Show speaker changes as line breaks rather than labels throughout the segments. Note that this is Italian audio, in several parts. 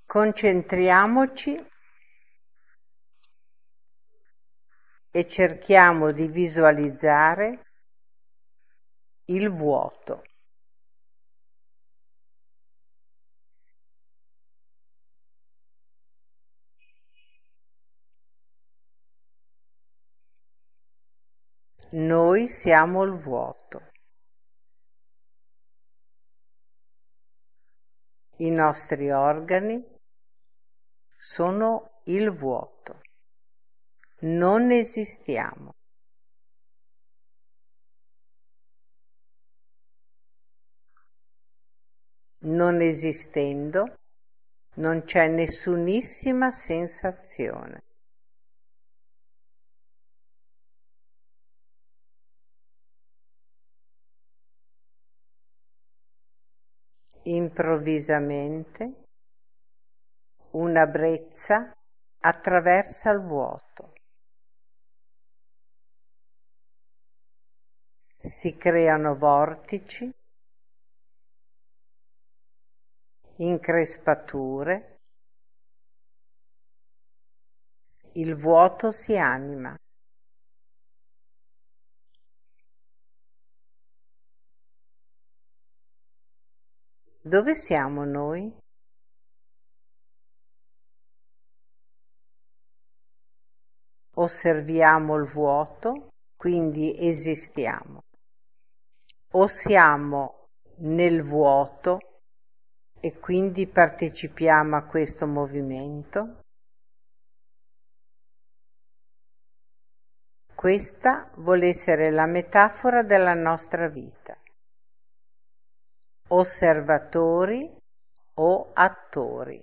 Concentriamoci e cerchiamo di visualizzare il vuoto. Noi siamo il vuoto. I nostri organi sono il vuoto. Non esistiamo. Non esistendo, non c'è nessunissima sensazione. Improvvisamente una brezza attraversa il vuoto. Si creano vortici, increspature, il vuoto si anima. Dove siamo noi? Osserviamo il vuoto, quindi esistiamo. O siamo nel vuoto e quindi partecipiamo a questo movimento. Questa vuole essere la metafora della nostra vita. Osservatori o attori.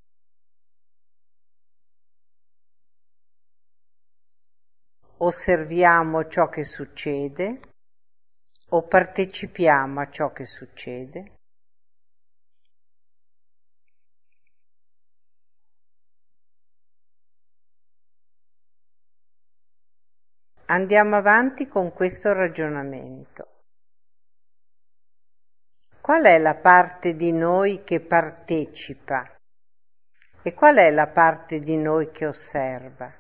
Osserviamo ciò che succede o partecipiamo a ciò che succede. Andiamo avanti con questo ragionamento. Qual è la parte di noi che partecipa e qual è la parte di noi che osserva?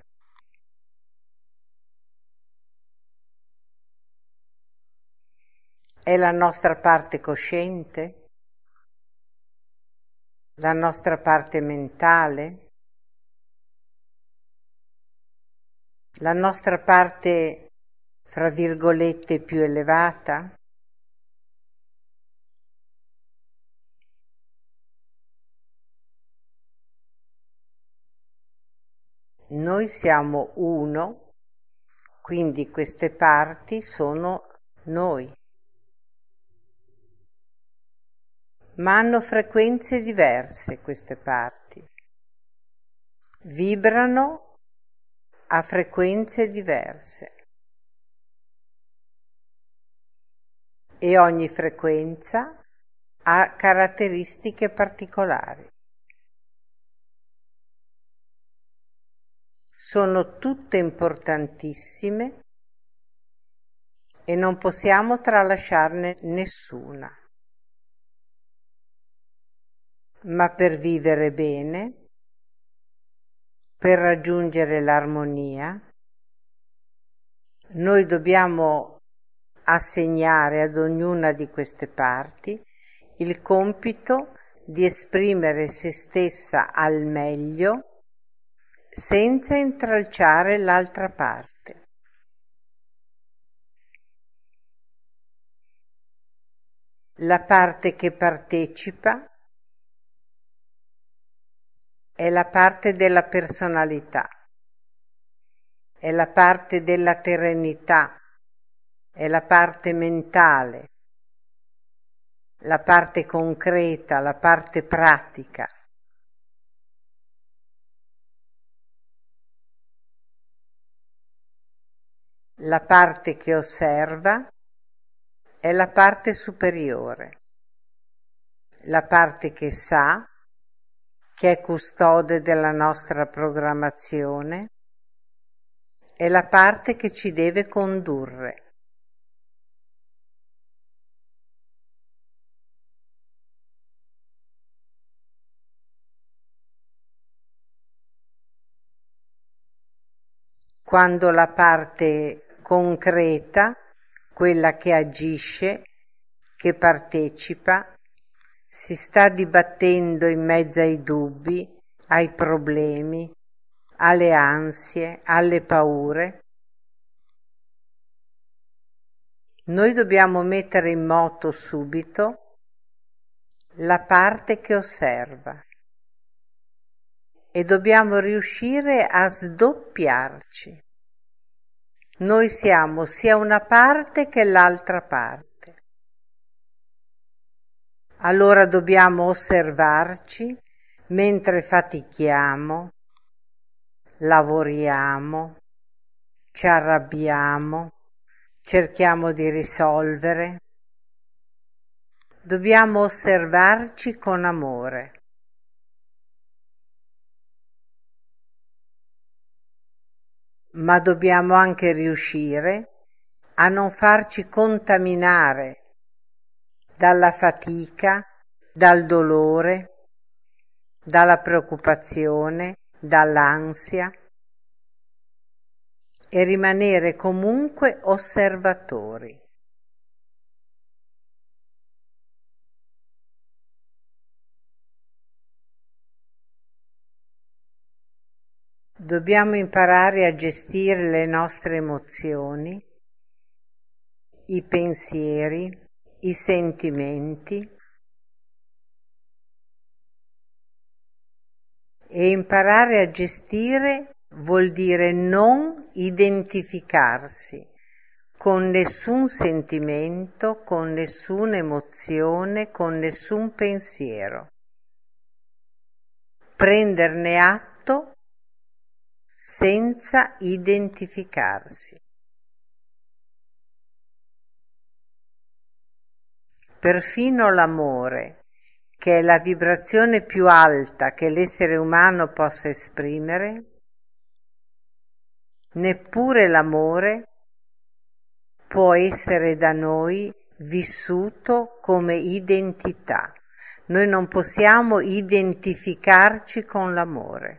È la nostra parte cosciente? La nostra parte mentale? La nostra parte, fra virgolette, più elevata? Noi siamo uno, quindi queste parti sono noi. Ma hanno frequenze diverse queste parti. Vibrano a frequenze diverse. E ogni frequenza ha caratteristiche particolari. Sono tutte importantissime e non possiamo tralasciarne nessuna. Ma per vivere bene, per raggiungere l'armonia, noi dobbiamo assegnare ad ognuna di queste parti il compito di esprimere se stessa al meglio senza intralciare l'altra parte. La parte che partecipa è la parte della personalità, è la parte della terenità, è la parte mentale, la parte concreta, la parte pratica. La parte che osserva è la parte superiore, la parte che sa, che è custode della nostra programmazione, è la parte che ci deve condurre. quando la parte concreta, quella che agisce, che partecipa, si sta dibattendo in mezzo ai dubbi, ai problemi, alle ansie, alle paure. Noi dobbiamo mettere in moto subito la parte che osserva e dobbiamo riuscire a sdoppiarci. Noi siamo sia una parte che l'altra parte. Allora dobbiamo osservarci mentre fatichiamo, lavoriamo, ci arrabbiamo, cerchiamo di risolvere. Dobbiamo osservarci con amore. Ma dobbiamo anche riuscire a non farci contaminare dalla fatica, dal dolore, dalla preoccupazione, dall'ansia e rimanere comunque osservatori. Dobbiamo imparare a gestire le nostre emozioni, i pensieri, i sentimenti e imparare a gestire vuol dire non identificarsi con nessun sentimento, con nessuna emozione, con nessun pensiero. Prenderne atto senza identificarsi. Perfino l'amore, che è la vibrazione più alta che l'essere umano possa esprimere, neppure l'amore può essere da noi vissuto come identità. Noi non possiamo identificarci con l'amore.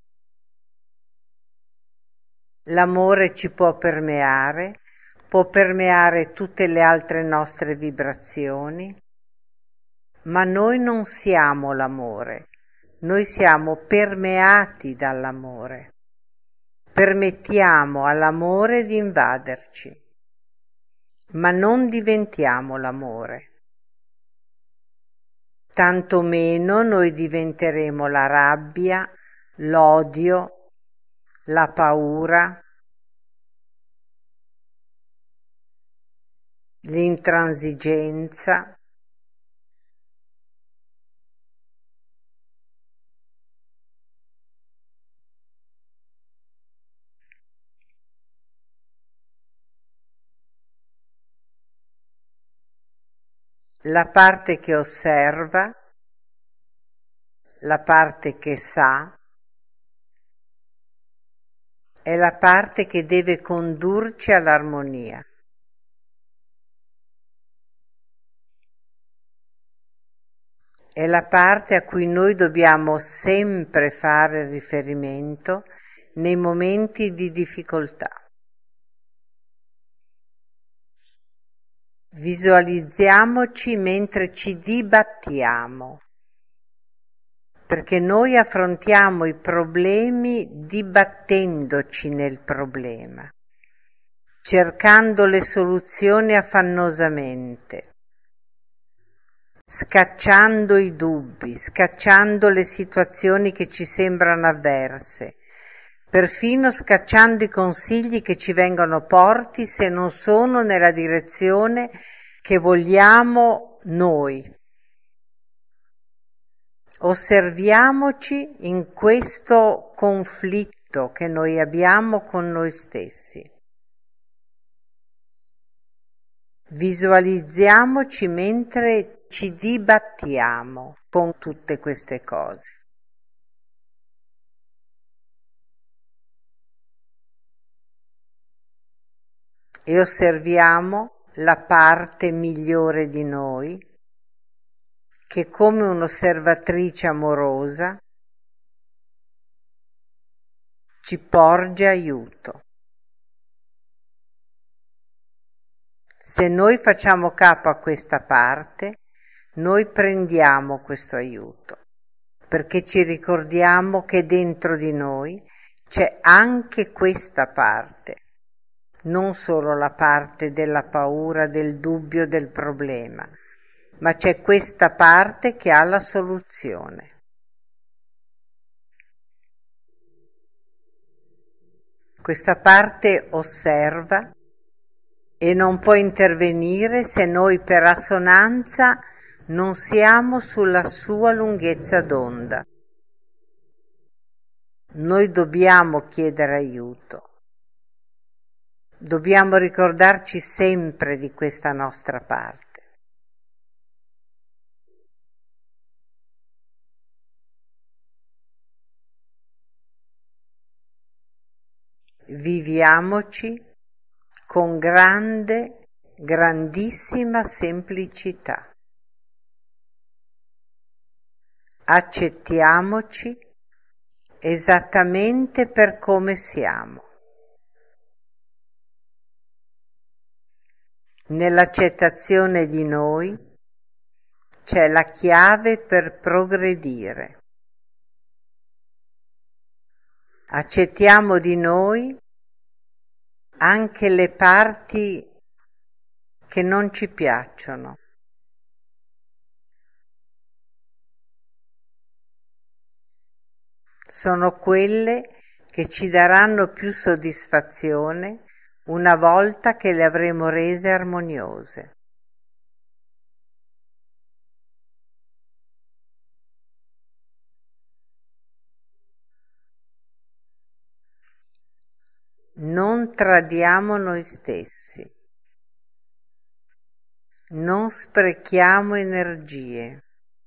L'amore ci può permeare tutte le altre nostre vibrazioni, ma noi non siamo l'amore, noi siamo permeati dall'amore. Permettiamo all'amore di invaderci, ma non diventiamo l'amore. Tanto meno noi diventeremo la rabbia, l'odio, la paura, l'intransigenza. La parte che osserva, la parte che sa, è la parte che deve condurci all'armonia. È la parte a cui noi dobbiamo sempre fare riferimento nei momenti di difficoltà. Visualizziamoci mentre ci dibattiamo, perché noi affrontiamo i problemi dibattendoci nel problema, cercando le soluzioni affannosamente, scacciando i dubbi, scacciando le situazioni che ci sembrano avverse, perfino scacciando i consigli che ci vengono porti se non sono nella direzione che vogliamo noi. Osserviamoci in questo conflitto che noi abbiamo con noi stessi. Visualizziamoci mentre ci dibattiamo con tutte queste cose. E osserviamo la parte migliore di noi che come un'osservatrice amorosa ci porge aiuto. Se noi facciamo capo a questa parte, noi prendiamo questo aiuto, perché ci ricordiamo che dentro di noi c'è anche questa parte, non solo la parte della paura, del dubbio, del problema, ma c'è questa parte che ha la soluzione. Questa parte osserva e non può intervenire se noi per assonanza non siamo sulla sua lunghezza d'onda. Noi dobbiamo chiedere aiuto. Dobbiamo ricordarci sempre di questa nostra parte. Viviamoci con grandissima semplicità. Accettiamoci esattamente per come siamo. Nell'accettazione di noi c'è la chiave per progredire. Accettiamo di noi anche le parti che non ci piacciono. Sono quelle che ci daranno più soddisfazione una volta che le avremo rese armoniose. Non tradiamo noi stessi, non sprechiamo energie.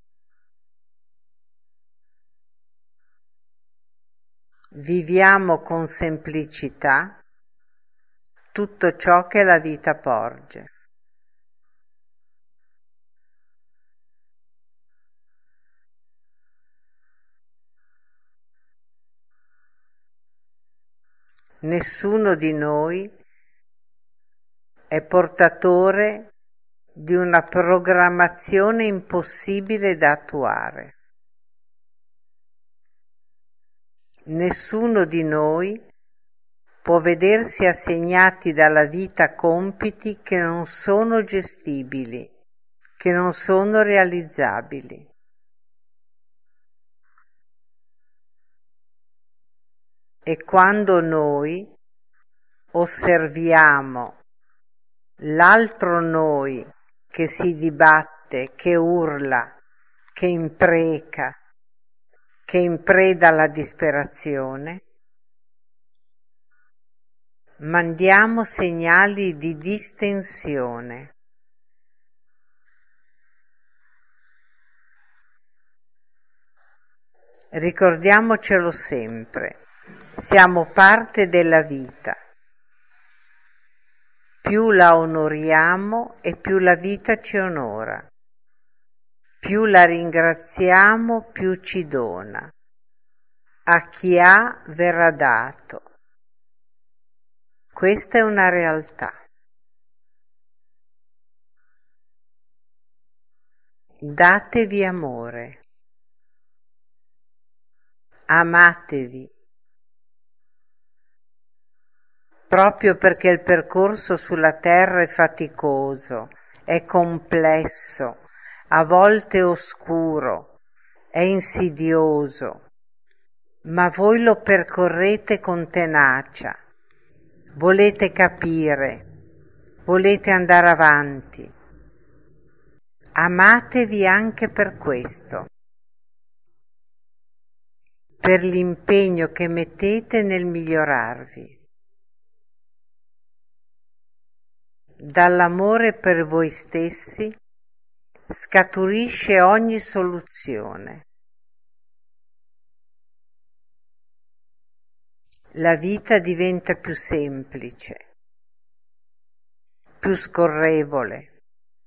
Viviamo con semplicità tutto ciò che la vita porge. Nessuno di noi è portatore di una programmazione impossibile da attuare. Nessuno di noi può vedersi assegnati dalla vita compiti che non sono gestibili, che non sono realizzabili. E quando noi osserviamo l'altro noi che si dibatte, che urla, che impreca, che impreda la disperazione, mandiamo segnali di distensione. Ricordiamocelo sempre, siamo parte della vita. Più la onoriamo e più la vita ci onora. Più la ringraziamo, più ci dona. A chi ha verrà dato. Questa è una realtà. Datevi amore. Amatevi. Proprio perché il percorso sulla terra è faticoso, è complesso, a volte oscuro, è insidioso, ma voi lo percorrete con tenacia, volete capire, volete andare avanti. Amatevi anche per questo, per l'impegno che mettete nel migliorarvi. Dall'amore per voi stessi scaturisce ogni soluzione. La vita diventa più semplice, più scorrevole.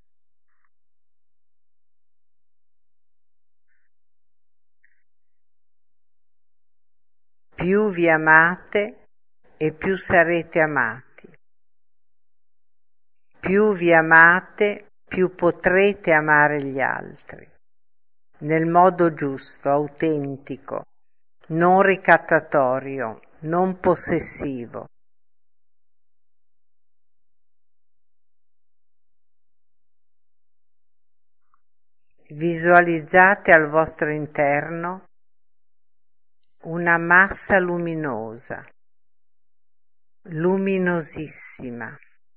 Più vi amate e più sarete amati. Più vi amate, più potrete amare gli altri, nel modo giusto, autentico, non ricattatorio, non possessivo. Visualizzate al vostro interno una massa luminosa, luminosissima,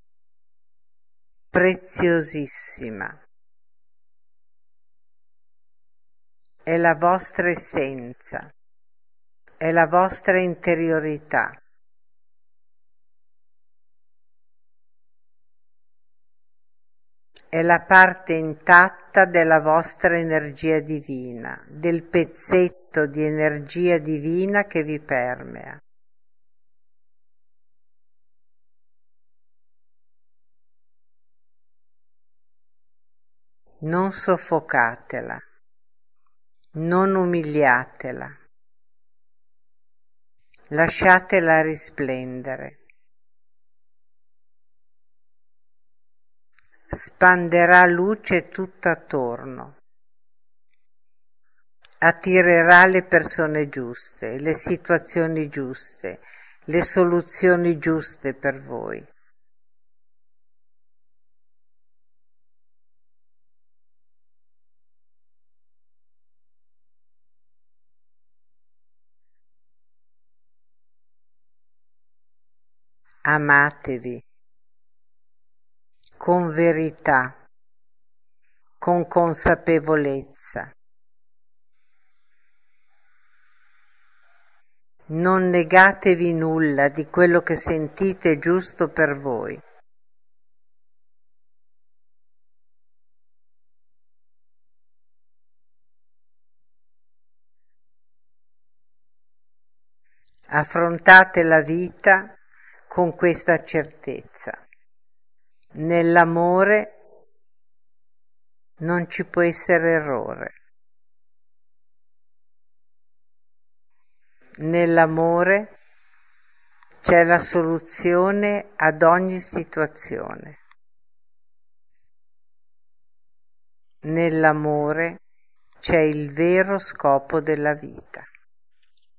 preziosissima. È la vostra essenza, è la vostra interiorità. È la parte intatta della vostra energia divina, del pezzetto di energia divina che vi permea. Non soffocatela, non umiliatela, lasciatela risplendere. Spanderà luce tutto attorno, attirerà le persone giuste, le situazioni giuste, le soluzioni giuste per voi. Amatevi con verità, con consapevolezza. Non negatevi nulla di quello che sentite giusto per voi. Affrontate la vita con questa certezza. Nell'amore non ci può essere errore. Nell'amore c'è la soluzione ad ogni situazione. Nell'amore c'è il vero scopo della vita.